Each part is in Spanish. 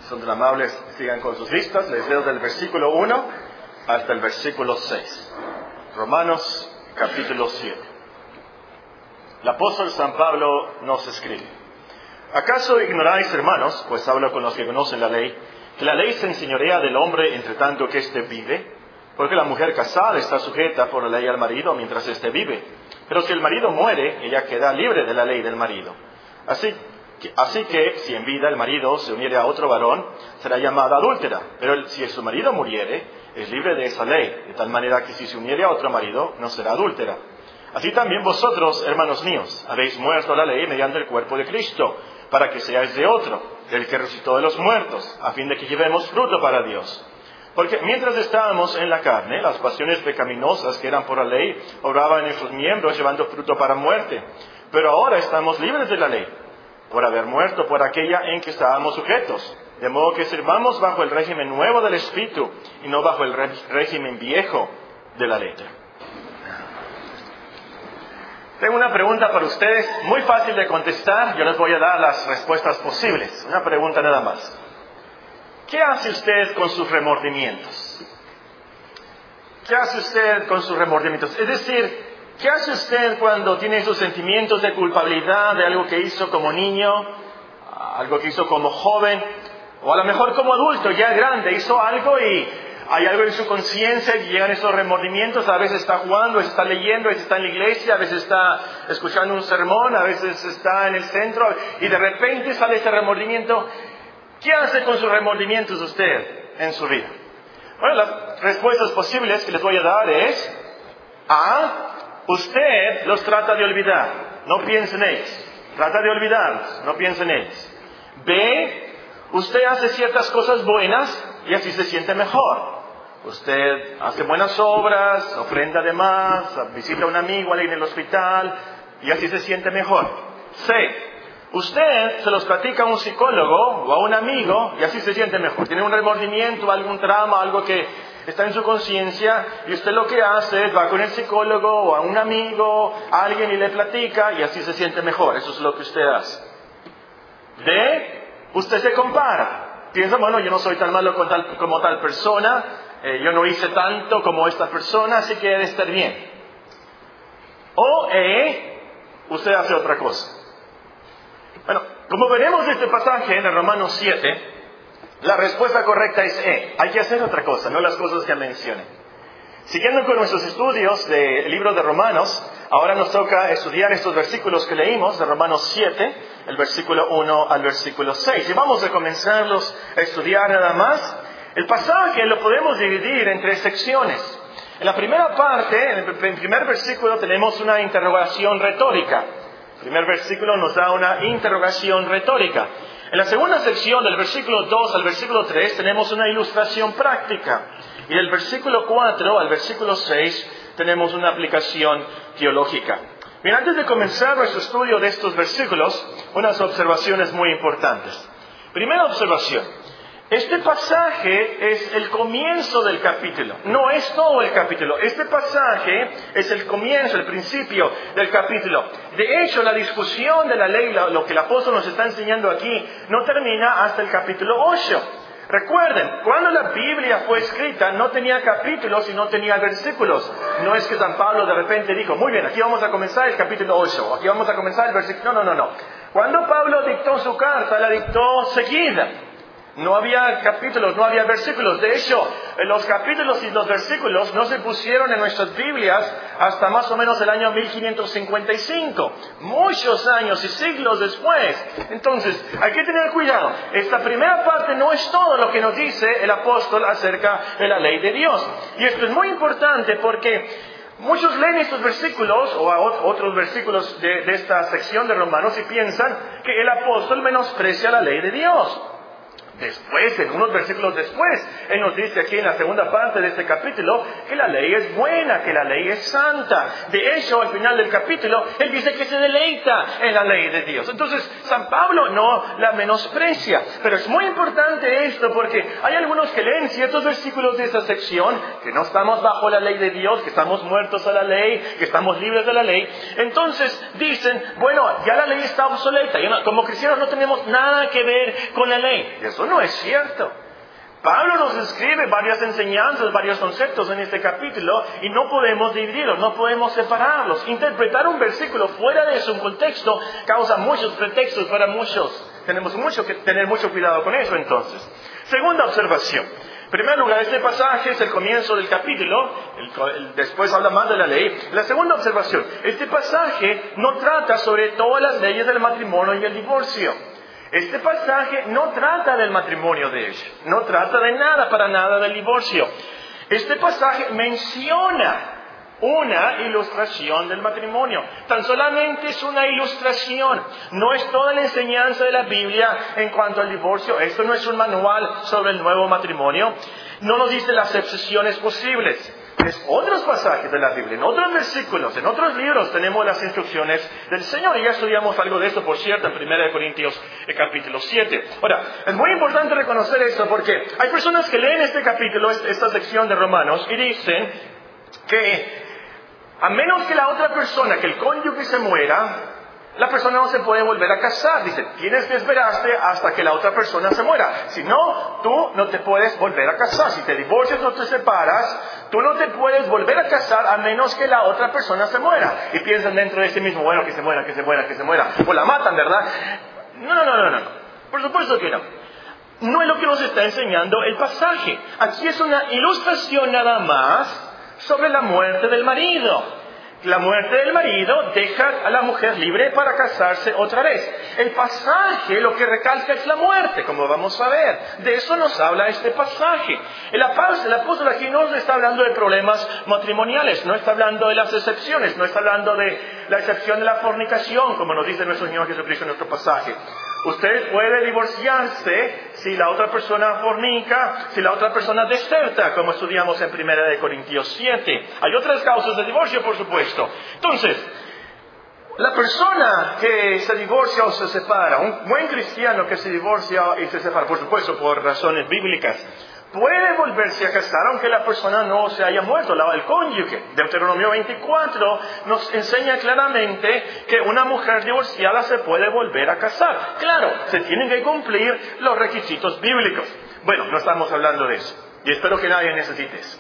Son tan amables, sigan con sus listas. Les leo del versículo 1 hasta el versículo 6. Romanos capítulo 7. El apóstol San Pablo nos escribe: ¿Acaso ignoráis, hermanos, pues hablo con los que conocen la ley, que la ley se enseñorea del hombre entre tanto que éste vive? Porque la mujer casada está sujeta por la ley al marido mientras éste vive. Pero si el marido muere, ella queda libre de la ley del marido. Así que si en vida el marido se uniere a otro varón, será llamada adúltera. Pero si su marido muriere, es libre de esa ley, de tal manera que si se uniere a otro marido, no será adúltera. Así también vosotros, hermanos míos, habéis muerto a la ley mediante el cuerpo de Cristo, para que seáis de otro, del que resucitó de los muertos, a fin de que llevemos fruto para Dios. Porque mientras estábamos en la carne, las pasiones pecaminosas que eran por la ley obraban en nuestros miembros, llevando fruto para muerte. Pero ahora estamos libres de la ley, por haber muerto por aquella en que estábamos sujetos. De modo que sirvamos bajo el régimen nuevo del Espíritu, y no bajo el régimen viejo de la letra. Tengo una pregunta para ustedes, muy fácil de contestar. Yo les voy a dar las respuestas posibles. Una pregunta nada más. ¿Qué hace usted con sus remordimientos? ¿Qué hace usted con sus remordimientos? Es decir, ¿qué hace usted cuando tiene esos sentimientos de culpabilidad de algo que hizo como niño, algo que hizo como joven, o a lo mejor como adulto, ya grande, hizo algo y hay algo en su conciencia y llegan esos remordimientos? A veces está jugando, a veces está leyendo, a veces está en la iglesia, a veces está escuchando un sermón, a veces está en el centro y de repente sale ese remordimiento. ¿Qué hace con sus remordimientos usted en su vida? Bueno, las respuestas posibles que les voy a dar es: A, usted los trata de olvidar, no piense en ellos. Trata de olvidarlos, no piense en ellos. B, usted hace ciertas cosas buenas y así se siente mejor. Usted hace buenas obras, ofrenda de más, visita a un amigo, alguien en el hospital, y así se siente mejor. C, usted se los platica a un psicólogo o a un amigo y así se siente mejor. Tiene un remordimiento, algún trauma, algo que está en su conciencia, y usted lo que hace es va con el psicólogo o a un amigo, a alguien, y le platica y así se siente mejor. Eso es lo que usted hace. D, usted se compara. Piensa, bueno, yo no soy tan malo como tal persona, yo no hice tanto como esta persona, así que debe estar bien. O E, usted hace otra cosa. Bueno, como veremos de este pasaje en el Romanos 7, la respuesta correcta es E. Hay que hacer otra cosa, no las cosas que mencioné. Siguiendo con nuestros estudios del libro de Romanos, ahora nos toca estudiar estos versículos que leímos de Romanos 7, el versículo 1 al versículo 6. Y vamos a comenzarlos a estudiar nada más. El pasaje lo podemos dividir en 3 secciones. En la primera parte, en el primer versículo, tenemos una interrogación retórica. El primer versículo nos da una interrogación retórica. En la segunda sección, del versículo 2 al versículo 3, tenemos una ilustración práctica. Y del versículo 4 al versículo 6, tenemos una aplicación teológica. Bien, antes de comenzar nuestro estudio de estos versículos, unas observaciones muy importantes. Primera observación. Este pasaje es el comienzo del capítulo, no es todo el capítulo. Este pasaje es el comienzo, el principio del capítulo. De hecho, la discusión de la ley, lo que el apóstol nos está enseñando aquí, no termina hasta el capítulo 8. Recuerden, cuando la Biblia fue escrita no tenía capítulos y no tenía versículos. No es que San Pablo de repente dijo, muy bien, aquí vamos a comenzar el capítulo 8, aquí vamos a comenzar el versículo. No. Cuando Pablo dictó su carta, la dictó seguida. No había capítulos, no había versículos. De hecho, los capítulos y los versículos no se pusieron en nuestras Biblias hasta más o menos el año 1555. Muchos años y siglos después. Entonces, hay que tener cuidado. Esta primera parte no es todo lo que nos dice el apóstol acerca de la ley de Dios. Y esto es muy importante porque muchos leen estos versículos o otros versículos de esta sección de Romanos y piensan que el apóstol menosprecia la ley de Dios. Después, en unos versículos después, Él nos dice aquí en la segunda parte de este capítulo que la ley es buena, que la ley es santa. De hecho, al final del capítulo, Él dice que se deleita en la ley de Dios. Entonces, San Pablo no la menosprecia. Pero es muy importante esto porque hay algunos que leen ciertos versículos de esta sección, que no estamos bajo la ley de Dios, que estamos muertos a la ley, que estamos libres de la ley. Entonces, dicen, bueno, ya la ley está obsoleta. Como cristianos no tenemos nada que ver con la ley. Eso Eso no es cierto. Pablo nos escribe varias enseñanzas, varios conceptos en este capítulo y no podemos dividirlos, no podemos separarlos. Interpretar un versículo fuera de su contexto causa muchos pretextos para muchos. Tenemos que tener mucho cuidado con eso entonces. Segunda observación. En primer lugar, este pasaje es el comienzo del capítulo, después habla más de la ley. La segunda observación, este pasaje no trata sobre todas las leyes del matrimonio y el divorcio. Este pasaje no trata del matrimonio de ellos, no trata de nada, para nada del divorcio. Este pasaje menciona una ilustración del matrimonio. Tan solamente es una ilustración. No es toda la enseñanza de la Biblia en cuanto al divorcio. Esto no es un manual sobre el nuevo matrimonio. No nos dice las excepciones posibles. En otros pasajes de la Biblia, en otros versículos, en otros libros tenemos las instrucciones del Señor. Y ya estudiamos algo de esto, por cierto, en 1 Corintios capítulo 7. Ahora, es muy importante reconocer esto porque hay personas que leen este capítulo, esta sección de Romanos, y dicen que a menos que la otra persona, que el cónyuge se muera, la persona no se puede volver a casar. Dice, tienes que esperarte hasta que la otra persona se muera. Si no, tú no te puedes volver a casar. Si te divorcias o te separas, tú no te puedes volver a casar a menos que la otra persona se muera. Y piensan dentro de sí mismo, bueno, que se muera. O la matan, ¿verdad? No. Por supuesto que no. No es lo que nos está enseñando el pasaje. Aquí es una ilustración nada más sobre la muerte del marido. La muerte del marido deja a la mujer libre para casarse otra vez. El pasaje lo que recalca es la muerte, como vamos a ver. De eso nos habla este pasaje. El apóstol aquí no está hablando de problemas matrimoniales, no está hablando de las excepciones, no está hablando de la excepción de la fornicación, como nos dice nuestro Señor Jesucristo en nuestro pasaje. Usted puede divorciarse si la otra persona fornica, si la otra persona deserta, como estudiamos en 1 Corintios 7. Hay otras causas de divorcio, por supuesto. Entonces, la persona que se divorcia o se separa, un buen cristiano que se divorcia y se separa, por supuesto, por razones bíblicas, puede volverse a casar aunque la persona no se haya muerto, el cónyuge. Deuteronomio 24 nos enseña claramente que una mujer divorciada se puede volver a casar. Claro, se tienen que cumplir los requisitos bíblicos. Bueno, no estamos hablando de eso. Y espero que nadie necesite eso.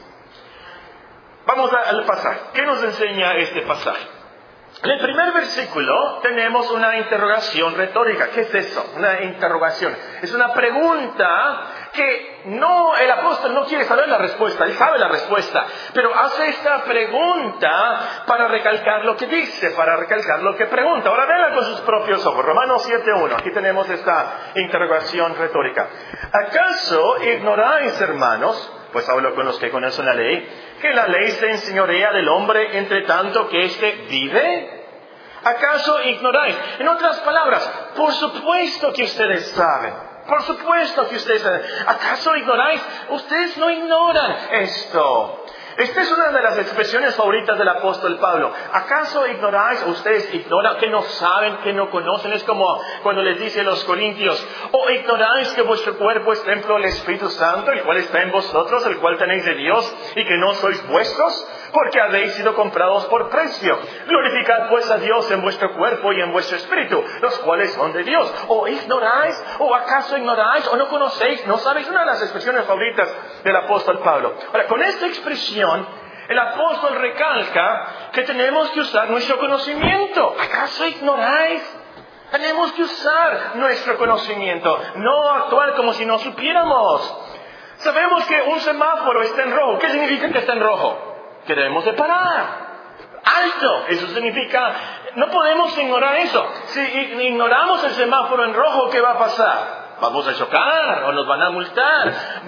Vamos al pasaje. ¿Qué nos enseña este pasaje? En el primer versículo tenemos una interrogación retórica. ¿Qué es eso? Una interrogación. Es una pregunta que el apóstol no quiere saber la respuesta. Él sabe la respuesta. Pero hace esta pregunta para recalcar lo que dice, para recalcar lo que pregunta. Ahora véanla con sus propios ojos. Romanos 7:1. Aquí tenemos esta interrogación retórica. ¿Acaso ignoráis, hermanos, pues hablo con los que conocen la ley, que la ley se enseñorea del hombre entre tanto que éste vive? ¿Acaso ignoráis? En otras palabras, por supuesto que ustedes saben. Por supuesto que ustedes saben. ¿Acaso ignoráis? Ustedes no ignoran esto. Esta es una de las expresiones favoritas del apóstol Pablo. ¿Acaso ignoráis? Ustedes ignoran, que no saben, que no conocen. Es como cuando les dice a los corintios, ¿o ignoráis que vuestro cuerpo es templo del Espíritu Santo, el cual está en vosotros, el cual tenéis de Dios, y que no sois vuestros? Porque habéis sido comprados por precio. Glorificad pues a Dios en vuestro cuerpo y en vuestro espíritu, los cuales son de Dios. ¿O ignoráis? ¿O acaso ignoráis? ¿O no conocéis? ¿No sabéis? Una de las expresiones favoritas del apóstol Pablo. Ahora, con esta expresión, el apóstol recalca que tenemos que usar nuestro conocimiento. ¿Acaso ignoráis? Tenemos que usar nuestro conocimiento, no actuar como si no supiéramos. Sabemos que un semáforo está en rojo. ¿Qué significa que está en rojo? Que debemos de parar. ¡Alto! Eso significa, no podemos ignorar eso. Si ignoramos el semáforo en rojo, ¿qué va a pasar? Vamos a chocar o nos van a multar.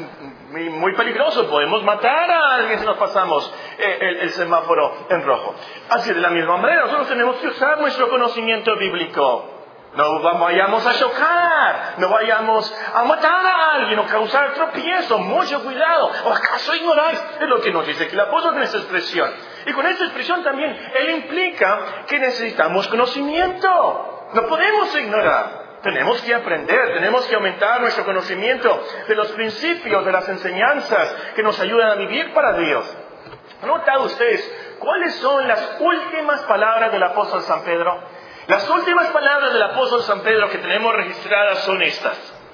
Muy peligroso, podemos matar a alguien si nos pasamos el semáforo en rojo. Así de la misma manera, nosotros tenemos que usar nuestro conocimiento bíblico. No vayamos a chocar, no vayamos a matar a alguien o causar tropiezo. Mucho cuidado. ¿O acaso ignoráis? Es lo que nos dice que el apóstol en esta expresión. Y con esta expresión también, él implica que necesitamos conocimiento. No podemos ignorar. Tenemos que aprender, tenemos que aumentar nuestro conocimiento de los principios, de las enseñanzas que nos ayudan a vivir para Dios. ¿Han notado ustedes cuáles son las últimas palabras del apóstol San Pedro? Las últimas palabras del apóstol San Pedro que tenemos registradas son estas.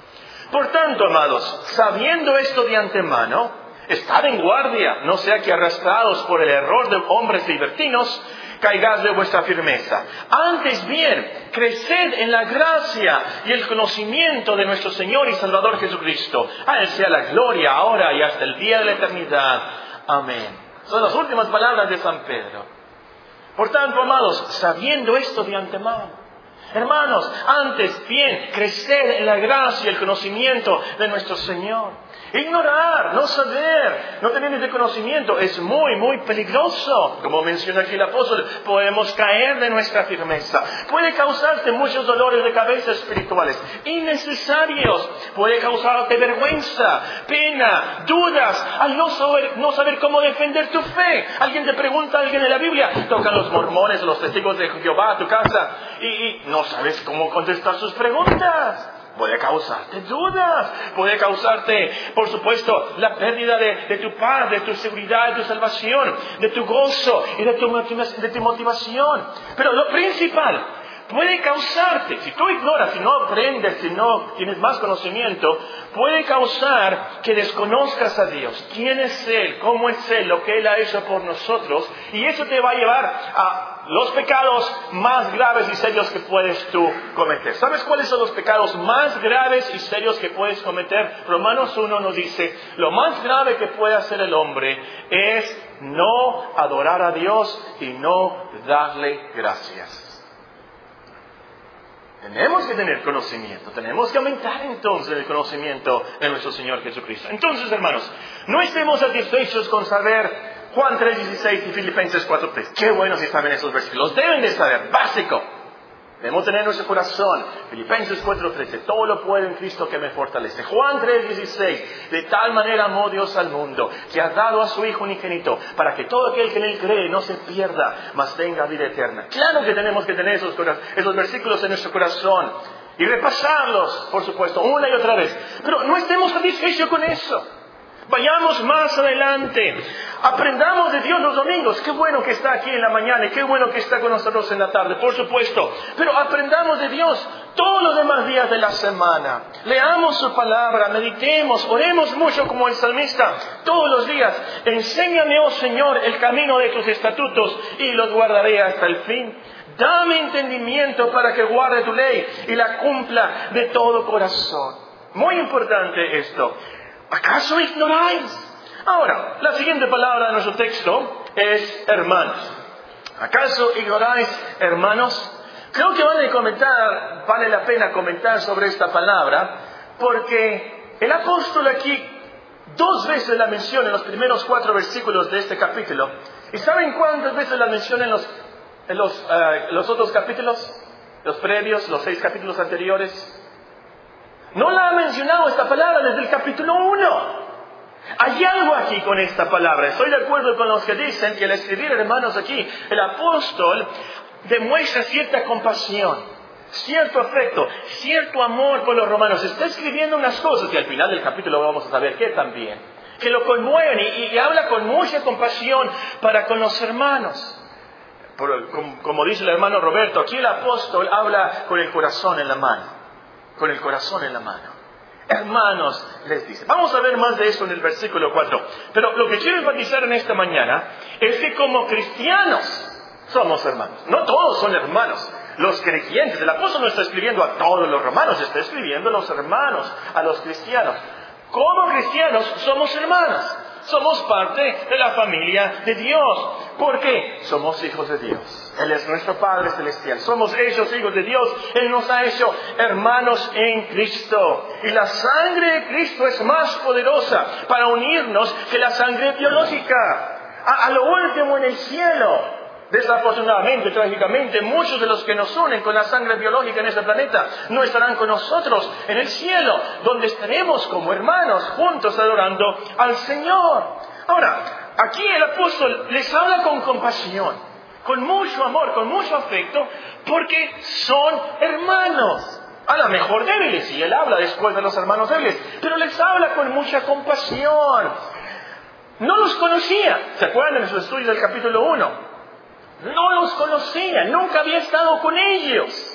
Por tanto, amados, sabiendo esto de antemano, estad en guardia, no sea que arrastrados por el error de hombres libertinos, caigáis de vuestra firmeza. Antes bien, creced en la gracia y el conocimiento de nuestro Señor y Salvador Jesucristo. A Él sea la gloria ahora y hasta el día de la eternidad. Amén. Son las últimas palabras de San Pedro. Por tanto, amados, sabiendo esto de antemano, hermanos, antes bien, creced en la gracia y el conocimiento de nuestro Señor. Ignorar, no saber, no tener ese conocimiento es muy, muy peligroso. Como menciona aquí el apóstol, podemos caer de nuestra firmeza. Puede causarte muchos dolores de cabeza espirituales, innecesarios. Puede causarte vergüenza, pena, dudas, al no saber cómo defender tu fe. Alguien te pregunta, alguien de la Biblia, tocan los mormones o los testigos de Jehová a tu casa y no sabes cómo contestar sus preguntas. Puede causarte dudas, puede causarte, por supuesto, la pérdida de tu paz, de tu seguridad, de tu salvación, de tu gozo y de tu motivación. Pero lo principal, puede causarte, si tú ignoras, si no aprendes, si no tienes más conocimiento, puede causar que desconozcas a Dios. ¿Quién es Él? ¿Cómo es Él? Lo que Él ha hecho por nosotros. Y eso te va a llevar a los pecados más graves y serios que puedes tú cometer. ¿Sabes cuáles son los pecados más graves y serios que puedes cometer? Romanos 1 nos dice, lo más grave que puede hacer el hombre es no adorar a Dios y no darle gracias. Tenemos que tener conocimiento, tenemos que aumentar entonces el conocimiento de nuestro Señor Jesucristo. Entonces, hermanos, no estemos satisfechos con saber Juan 3:16 y Filipenses 4:3. Qué bueno si saben esos versículos, deben de saber, básico. Debemos tener nuestro corazón. Filipenses 4:13, todo lo puedo en Cristo que me fortalece. Juan 3:16, de tal manera amó Dios al mundo, que ha dado a su Hijo unigénito, para que todo aquel que en Él cree no se pierda, mas tenga vida eterna. Claro que tenemos que tener esos versículos en nuestro corazón y repasarlos, por supuesto, una y otra vez. Pero no estemos satisfechos con eso. Vayamos más adelante. Aprendamos de Dios los domingos. Qué bueno que está aquí en la mañana y qué bueno que está con nosotros en la tarde, por supuesto. Pero aprendamos de Dios todos los demás días de la semana. Leamos su palabra, meditemos, oremos mucho como el salmista todos los días. Enséñame, oh Señor, el camino de tus estatutos y los guardaré hasta el fin. Dame entendimiento para que guarde tu ley y la cumpla de todo corazón. Muy importante esto. ¿Acaso ignoráis? Ahora, la siguiente palabra de nuestro texto es hermanos. ¿Acaso ignoráis, hermanos? Creo que vale la pena comentar sobre esta palabra, porque el apóstol aquí 2 veces la menciona en los primeros 4 versículos de este capítulo. ¿Y saben cuántas veces la menciona en los otros capítulos? Los previos, los 6 capítulos anteriores. No la ha mencionado esta palabra desde el capítulo 1. Hay algo aquí con esta palabra. Estoy de acuerdo con los que dicen que al escribir, hermanos, aquí, el apóstol demuestra cierta compasión, cierto afecto, cierto amor por los romanos. Está escribiendo unas cosas que al final del capítulo vamos a saber que también, que lo conmueven y habla con mucha compasión para con los hermanos. Como dice el hermano Roberto, aquí el apóstol habla con el corazón en la mano. Con el corazón en la mano. Hermanos, les dice. Vamos a ver más de eso en el versículo 4. Pero lo que quiero enfatizar en esta mañana es que como cristianos somos hermanos. No todos son hermanos. Los creyentes, el apóstol no está escribiendo a todos los romanos, está escribiendo a los hermanos, a los cristianos. Como cristianos somos hermanos. Somos parte de la familia de Dios. ¿Por qué? Somos hijos de Dios. Él es nuestro Padre Celestial. Somos hechos hijos de Dios. Él nos ha hecho hermanos en Cristo. Y la sangre de Cristo es más poderosa para unirnos que la sangre biológica. A lo último en el cielo. Desafortunadamente, trágicamente, muchos de los que nos unen con la sangre biológica en este planeta no estarán con nosotros en el cielo, donde estaremos como hermanos juntos adorando al Señor. Ahora, aquí el apóstol les habla con compasión, con mucho amor, con mucho afecto, porque son hermanos. A lo mejor débiles, y él habla después de los hermanos débiles, pero les habla con mucha compasión. No los conocía. ¿Se acuerdan de nuestros estudios del capítulo 1? No los conocía, nunca había estado con ellos.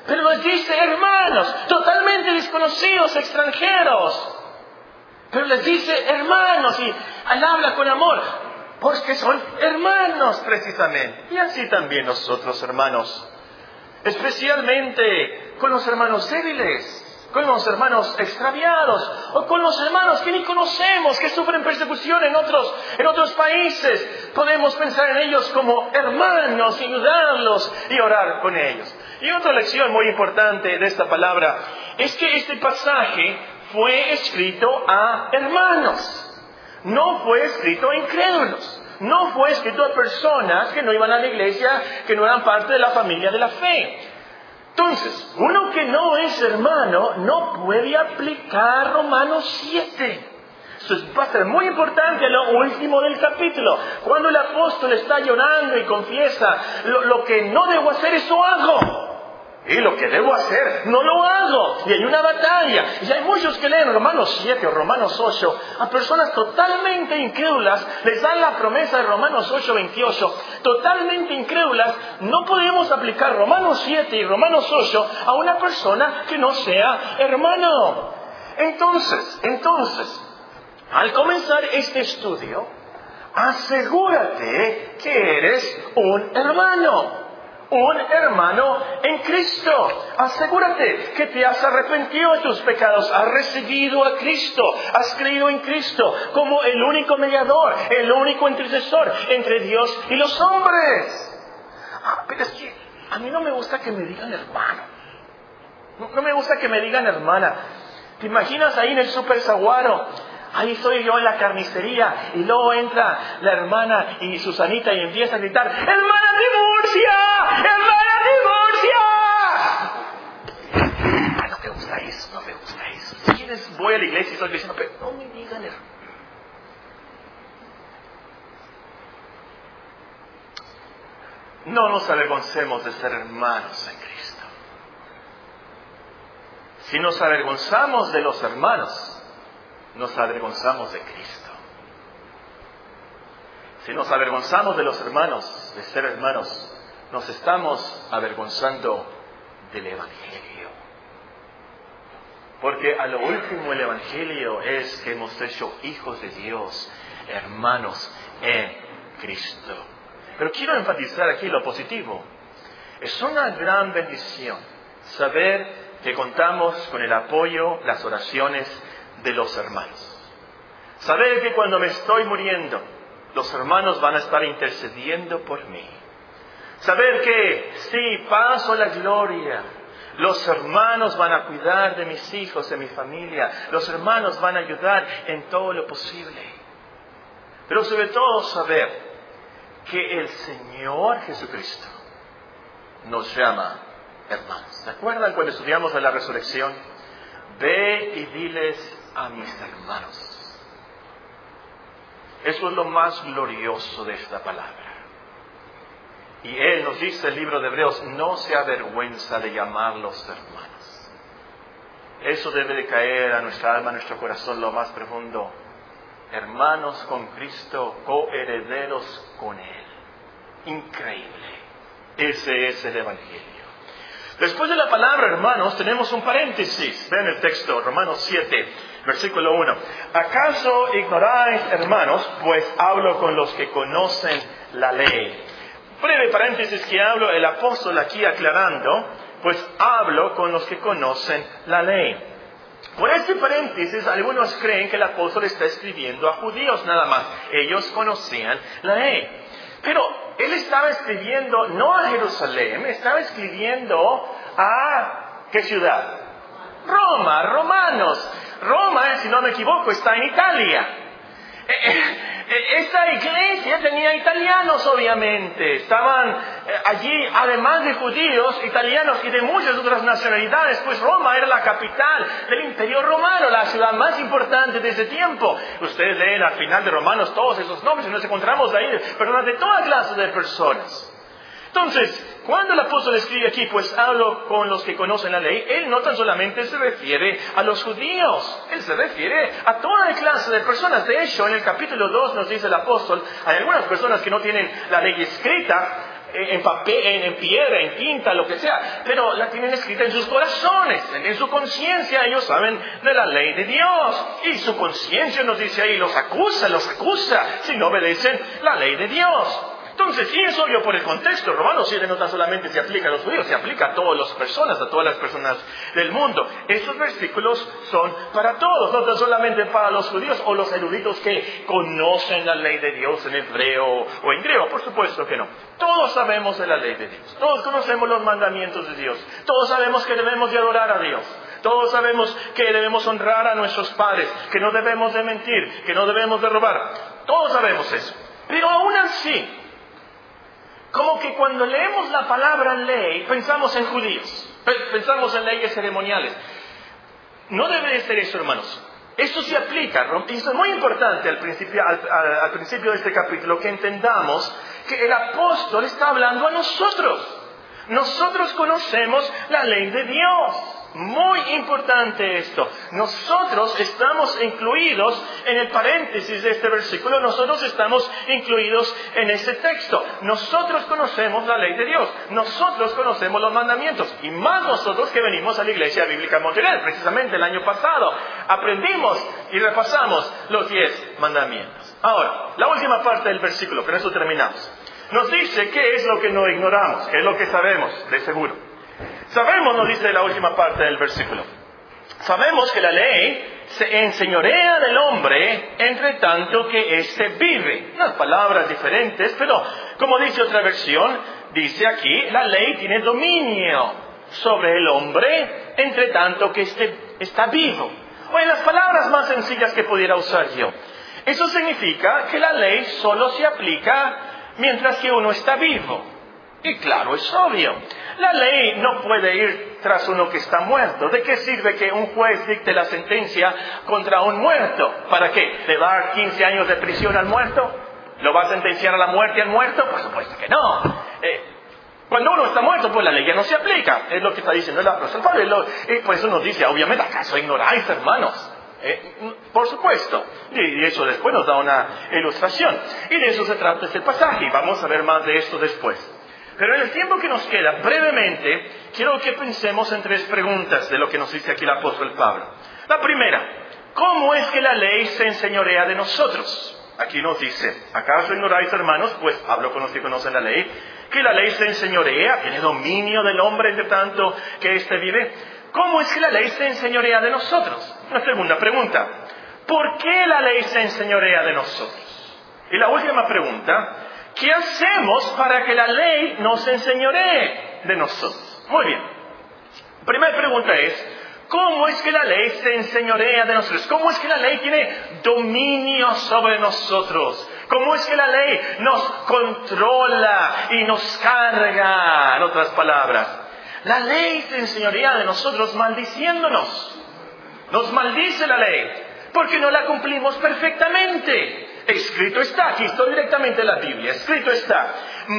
Pero les dice hermanos, totalmente desconocidos, extranjeros. Pero les dice hermanos y él habla con amor, porque son hermanos precisamente. Y así también nosotros, hermanos, especialmente con los hermanos débiles, con los hermanos extraviados, o con los hermanos que ni conocemos, que sufren persecución en otros países. Podemos pensar en ellos como hermanos, y ayudarlos y orar con ellos. Y otra lección muy importante de esta palabra es que este pasaje fue escrito a hermanos. No fue escrito a incrédulos. No fue escrito a personas que no iban a la iglesia, que no eran parte de la familia de la fe. Entonces, uno que no es hermano no puede aplicar Romanos 7. Eso va a ser muy importante a lo último del capítulo. Cuando el apóstol está llorando y confiesa, lo que no debo hacer, eso hago. Y lo que debo hacer, no lo hago. Y hay una batalla. Y hay muchos que leen Romanos 7 o Romanos 8. A personas totalmente incrédulas les dan la promesa de Romanos 8:28. Totalmente incrédulas. No podemos aplicar Romanos 7 y Romanos 8 a una persona que no sea hermano. Entonces, al comenzar este estudio, asegúrate que eres un hermano. Un hermano en Cristo. Asegúrate que te has arrepentido de tus pecados, has recibido a Cristo, has creído en Cristo como el único mediador, el único intercesor entre Dios y los hombres. Pero es que a mí no me gusta que me digan hermano. No me gusta que me digan hermana. ¿Te imaginas ahí en el Super Saguaro? Ahí estoy yo en la carnicería y luego entra la hermana y Susanita y empieza a gritar: ¡Hermana Tiburcia! ¡Hermana Tiburcia! No me gusta eso. Si quieres, voy a la iglesia y estoy diciendo, pero no me digan hermano. No nos avergoncemos de ser hermanos en Cristo. Si nos avergonzamos de los hermanos, nos avergonzamos de Cristo. Si nos avergonzamos de los hermanos, de ser hermanos, nos estamos avergonzando del Evangelio. Porque a lo último el Evangelio es que hemos hecho hijos de Dios, hermanos en Cristo. Pero quiero enfatizar aquí lo positivo. Es una gran bendición saber que contamos con el apoyo, las oraciones de los hermanos. Saber que cuando me estoy muriendo, los hermanos van a estar intercediendo por mí. Saber que si paso la gloria, los hermanos van a cuidar de mis hijos, de mi familia. Los hermanos van a ayudar en todo lo posible. Pero sobre todo saber que el Señor Jesucristo nos llama hermanos. ¿Se acuerdan cuando estudiamos de la resurrección? Ve y diles a mis hermanos. Eso es lo más glorioso de esta palabra. Y Él nos dice, el libro de Hebreos, no se avergüenza de llamarlos hermanos. Eso debe de caer a nuestra alma, a nuestro corazón, lo más profundo. Hermanos con Cristo, coherederos con Él. Increíble. Ese es el Evangelio. Después de la palabra hermanos, tenemos un paréntesis. Vean el texto, Romanos 7, versículo 1. ¿Acaso ignoráis, hermanos, pues hablo con los que conocen la ley? Breve paréntesis que hablo, el apóstol aquí aclarando, pues hablo con los que conocen la ley. Por este paréntesis, algunos creen que el apóstol está escribiendo a judíos nada más. Ellos conocían la ley. Pero él estaba escribiendo no a Jerusalén, estaba escribiendo a ¿qué ciudad? Roma, romanos. Roma, si no me equivoco, está en Italia. Esta iglesia tenía italianos, obviamente. Estaban allí, además de judíos, italianos y de muchas otras nacionalidades, pues Roma era la capital del Imperio Romano, la ciudad más importante de ese tiempo. Ustedes leen al final de Romanos todos esos nombres y nos encontramos ahí personas de toda clase de personas. Entonces, cuando el apóstol escribe aquí, pues hablo con los que conocen la ley, él no tan solamente se refiere a los judíos, él se refiere a toda clase de personas. De hecho, en el capítulo 2 nos dice el apóstol, hay algunas personas que no tienen la ley escrita, en papel, en piedra, en tinta, lo que sea, pero la tienen escrita en sus corazones, en su conciencia. Ellos saben de la ley de Dios y su conciencia nos dice ahí, los acusa si no obedecen la ley de Dios. Entonces, y es obvio por el contexto. Romanos 7 no tan solamente se aplica a los judíos, se aplica a todas las personas, a todas las personas del mundo. Estos versículos son para todos, no tan solamente para los judíos o los eruditos que conocen la ley de Dios en hebreo o en griego. Por supuesto que no. Todos sabemos de la ley de Dios. Todos conocemos los mandamientos de Dios. Todos sabemos que debemos de adorar a Dios. Todos sabemos que debemos honrar a nuestros padres, que no debemos de mentir, que no debemos de robar. Todos sabemos eso. Pero aún así, como que cuando leemos la palabra ley, pensamos en judíos, pensamos en leyes ceremoniales. No debe de ser eso, hermanos. Esto se aplica, y es muy importante al principio de este capítulo, que entendamos que el apóstol está hablando a nosotros. Nosotros conocemos la ley de Dios. Muy importante esto. Nosotros estamos incluidos en el paréntesis de este versículo. Nosotros estamos incluidos en ese texto. Nosotros conocemos la ley de Dios. Nosotros conocemos los mandamientos. Y más nosotros que venimos a la Iglesia Bíblica Monterrey. Precisamente el año pasado aprendimos y repasamos los 10 mandamientos. Ahora, la última parte del versículo, con eso terminamos. Nos dice qué es lo que no ignoramos, qué es lo que sabemos de seguro. Sabemos, nos dice la última parte del versículo, sabemos que la ley se enseñorea del hombre entre tanto que éste vive. Unas palabras diferentes, pero como dice otra versión, dice aquí, la ley tiene dominio sobre el hombre entre tanto que éste está vivo. O en las palabras más sencillas que pudiera usar yo, eso significa que la ley solo se aplica mientras que uno está vivo. Y claro, es obvio. La ley no puede ir tras uno que está muerto. ¿De qué sirve que un juez dicte la sentencia contra un muerto? ¿Para qué? ¿Le va a dar 15 años de prisión al muerto? ¿Lo va a sentenciar a la muerte al muerto? Por supuesto que no. Cuando uno está muerto, pues la ley ya no se aplica. Es lo que está diciendo el apóstol Pablo. Y pues eso nos dice, obviamente, ¿acaso ignoráis, hermanos? Por supuesto. Y eso después nos da una ilustración. Y de eso se trata este pasaje. Y vamos a ver más de esto después. Pero en el tiempo que nos queda, brevemente, quiero que pensemos en 3 preguntas de lo que nos dice aquí el apóstol Pablo. La primera, ¿cómo es que la ley se enseñorea de nosotros? Aquí nos dice, ¿acaso ignoráis, hermanos? Pues Pablo con los que conocen la ley, que la ley se enseñorea, tiene dominio del hombre entre tanto que éste vive. ¿Cómo es que la ley se enseñorea de nosotros? La segunda pregunta, ¿por qué la ley se enseñorea de nosotros? Y la última pregunta, ¿qué hacemos para que la ley nos enseñoree de nosotros? Muy bien. La primera pregunta es, ¿cómo es que la ley se enseñorea de nosotros? ¿Cómo es que la ley tiene dominio sobre nosotros? ¿Cómo es que la ley nos controla y nos carga? En otras palabras, la ley se enseñorea de nosotros maldiciéndonos. Nos maldice la ley porque no la cumplimos perfectamente. Escrito está, aquí estoy directamente en la Biblia, escrito está,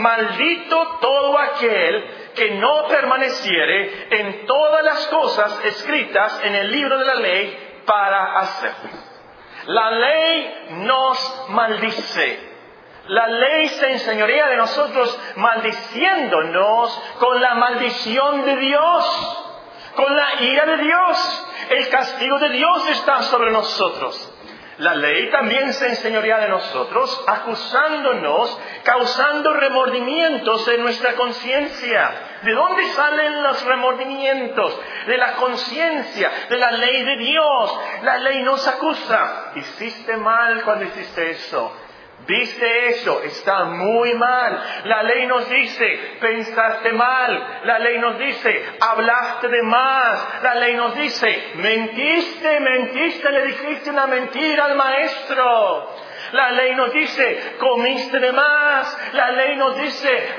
maldito todo aquel que no permaneciere en todas las cosas escritas en el libro de la ley para hacerlas. La ley nos maldice. La ley se enseñorea de nosotros maldiciéndonos con la maldición de Dios, con la ira de Dios. El castigo de Dios está sobre nosotros. La ley también se enseñorea de nosotros, acusándonos, causando remordimientos en nuestra conciencia. ¿De dónde salen los remordimientos? De la conciencia, de la ley de Dios. La ley nos acusa. Hiciste mal cuando hiciste eso. Viste eso, está muy mal. La ley nos dice, pensaste mal. La ley nos dice, hablaste de más. La ley nos dice, mentiste, le dijiste una mentira al maestro. La ley nos dice, comiste de más. La ley nos dice,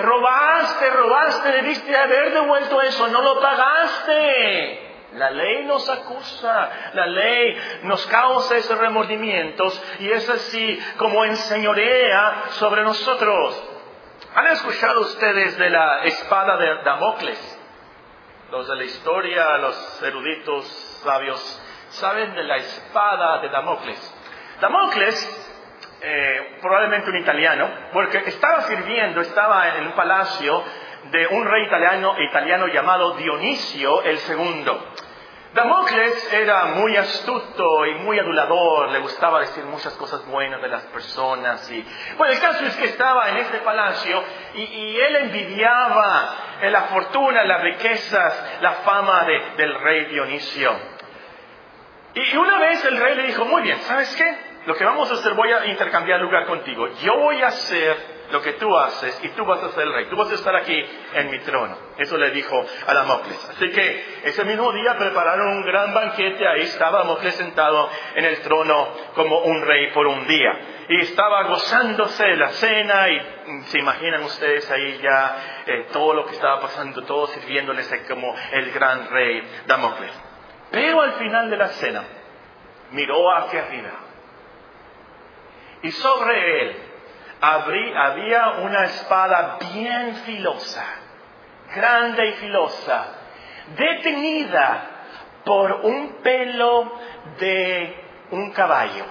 robaste, debiste haber devuelto eso, no lo pagaste. La ley nos acusa, la ley nos causa esos remordimientos y es así como enseñorea sobre nosotros. ¿Han escuchado ustedes de la espada de Damocles? Los de la historia, los eruditos sabios, saben de la espada de Damocles. Damocles probablemente un italiano, porque estaba en un palacio de un rey italiano llamado Dionisio el segundo. Damocles era muy astuto y muy adulador, le gustaba decir muchas cosas buenas de las personas. Bueno, el caso es que estaba en este palacio y él envidiaba la fortuna, las riquezas, la fama del rey Dionisio. Y una vez el rey le dijo, muy bien, ¿sabes qué? Lo que vamos a hacer, voy a intercambiar lugar contigo. Yo voy a hacer lo que tú haces y tú vas a ser el rey. Tú vas a estar aquí en mi trono. Eso le dijo a Damocles. Así que ese mismo día prepararon un gran banquete. Ahí estaba Damocles sentado en el trono como un rey por un día. Y estaba gozándose de la cena y se imaginan ustedes ahí ya todo lo que estaba pasando, todo sirviéndoles como el gran rey Damocles. Pero al final de la cena miró hacia arriba. Y sobre él había una espada bien filosa, grande y filosa, detenida por un pelo de un caballo.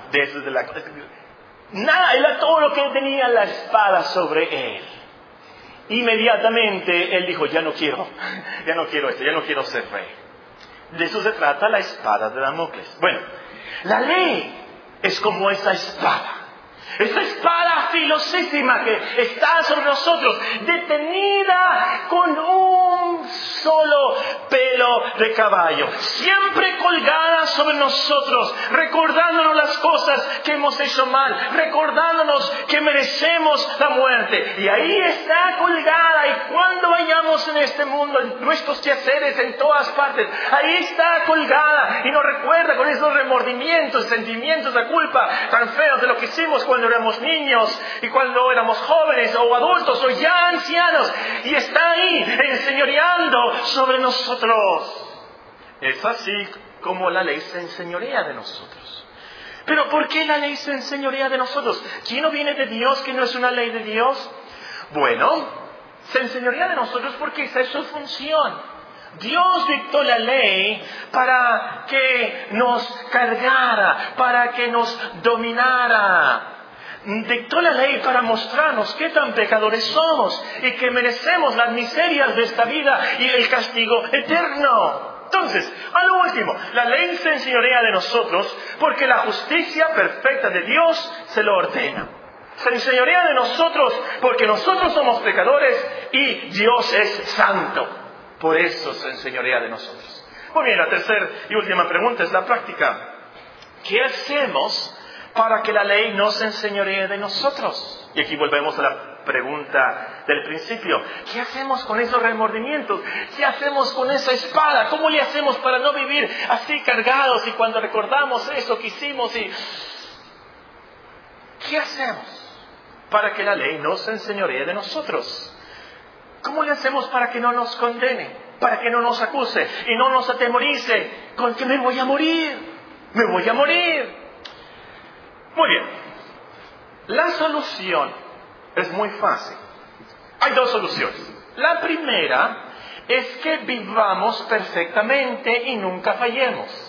Nada, era todo lo que tenía la espada sobre él. Inmediatamente él dijo, ya no quiero esto, ya no quiero ser rey. De eso se trata la espada de Damocles. Bueno, la ley es como esa espada. Esa espada filosísima que está sobre nosotros, detenida con un solo pelo de caballo, siempre colgada sobre nosotros, recordándonos las cosas que hemos hecho mal, recordándonos que merecemos la muerte. Y ahí está colgada, y cuando vayamos en este mundo, en nuestros quehaceres, en todas partes, ahí está colgada y nos recuerda con esos remordimientos, sentimientos de culpa tan feos de lo que hicimos cuando éramos niños y cuando éramos jóvenes o adultos o ya ancianos, y está ahí enseñoreando sobre nosotros. Es así como la ley se enseñorea de nosotros. Pero ¿por qué la ley se enseñorea de nosotros? ¿Quién no viene de Dios, que no es una ley de Dios? Bueno, se enseñorea de nosotros porque esa es su función. Dios dictó la ley para que nos cargara, para que nos dominara. Dictó la ley para mostrarnos qué tan pecadores somos y que merecemos las miserias de esta vida y el castigo eterno. Entonces, a lo último, la ley se enseñorea de nosotros porque la justicia perfecta de Dios se lo ordena. Se enseñorea de nosotros porque nosotros somos pecadores y Dios es santo. Por eso se enseñorea de nosotros. Muy bien, la tercera y última pregunta es la práctica. ¿Qué hacemos para que la ley no se enseñoree de nosotros? Y aquí volvemos a la pregunta del principio. ¿Qué hacemos con esos remordimientos? ¿Qué hacemos con esa espada? ¿Cómo le hacemos para no vivir así cargados y cuando recordamos eso que hicimos ¿Qué hacemos para que la ley no se enseñoree de nosotros? ¿Cómo le hacemos para que no nos condene? Para que no nos acuse y no nos atemorice con que me voy a morir. Me voy a morir. Muy bien. La solución es muy fácil. Hay dos soluciones. La primera es que vivamos perfectamente y nunca fallemos.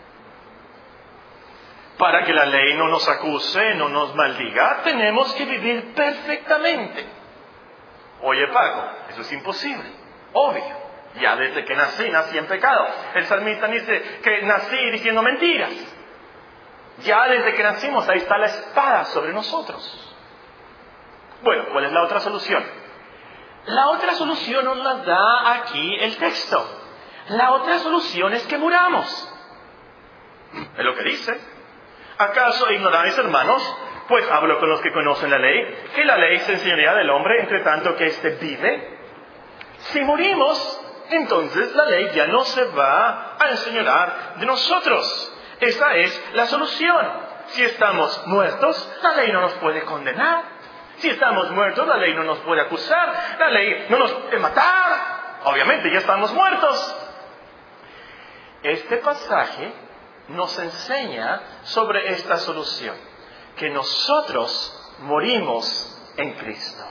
Para que la ley no nos acuse, no nos maldiga, tenemos que vivir perfectamente. Oye, Paco, eso es imposible. Obvio. Ya desde que nací en pecado. El salmista dice que nací diciendo mentiras. Ya desde que nacimos, ahí está la espada sobre nosotros. Bueno, ¿cuál es la otra solución? La otra solución nos la da aquí el texto. La otra solución es que muramos. Es lo que dice. ¿Acaso ignoráis, hermanos? Pues hablo con los que conocen la ley, que la ley se enseñorea del hombre entre tanto que éste vive. Si morimos, entonces la ley ya no se va a enseñorear de nosotros. Esa es la solución. Si estamos muertos, la ley no nos puede condenar. Si estamos muertos, la ley no nos puede acusar. La ley no nos puede matar. Obviamente ya estamos muertos. Este pasaje nos enseña sobre esta solución. Que nosotros morimos en Cristo.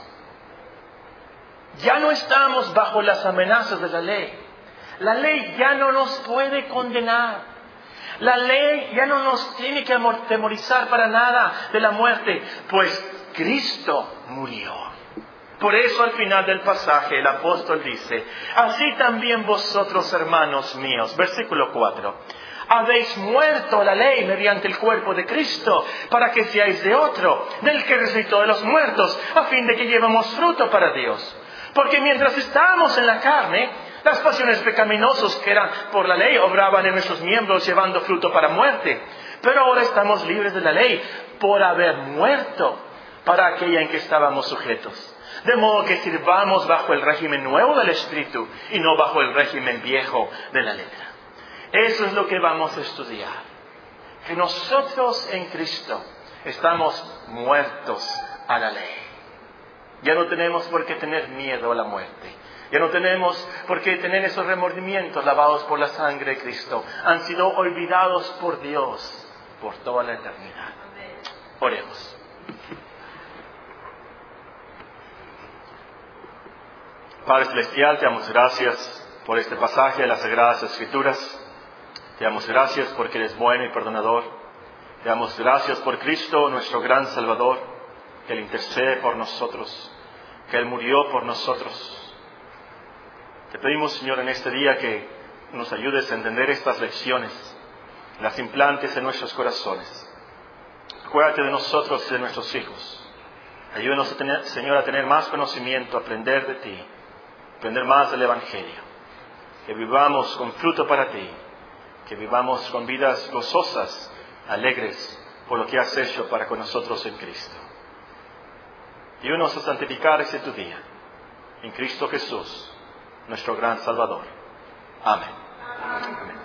Ya no estamos bajo las amenazas de la ley. La ley ya no nos puede condenar. La ley ya no nos tiene que atemorizar para nada de la muerte, pues Cristo murió. Por eso al final del pasaje el apóstol dice, así también vosotros, hermanos míos, versículo 4, habéis muerto a la ley mediante el cuerpo de Cristo, para que seáis de otro, del que resucitó de los muertos, a fin de que llevemos fruto para Dios. Porque mientras estábamos en la carne, las pasiones pecaminosas que eran por la ley obraban en nuestros miembros llevando fruto para muerte. Pero ahora estamos libres de la ley por haber muerto para aquella en que estábamos sujetos. De modo que sirvamos bajo el régimen nuevo del Espíritu y no bajo el régimen viejo de la letra. Eso es lo que vamos a estudiar. Que nosotros en Cristo estamos muertos a la ley. Ya no tenemos por qué tener miedo a la muerte. Ya no tenemos por qué tener esos remordimientos lavados por la sangre de Cristo. Han sido olvidados por Dios por toda la eternidad. Oremos. Padre Celestial, te damos gracias por este pasaje de las Sagradas Escrituras. Te damos gracias porque eres bueno y perdonador. Te damos gracias por Cristo, nuestro gran Salvador, que Él intercede por nosotros, que Él murió por nosotros. Te pedimos, Señor, en este día que nos ayudes a entender estas lecciones, las implantes en nuestros corazones. Acuérdate de nosotros y de nuestros hijos. Ayúdanos, Señor, a tener más conocimiento, a aprender de ti, aprender más del Evangelio. Que vivamos con fruto para ti, que vivamos con vidas gozosas, alegres, por lo que has hecho para con nosotros en Cristo. Ayúdanos a santificar ese tu día, en Cristo Jesús, nuestro gran Salvador. Amén. Amén.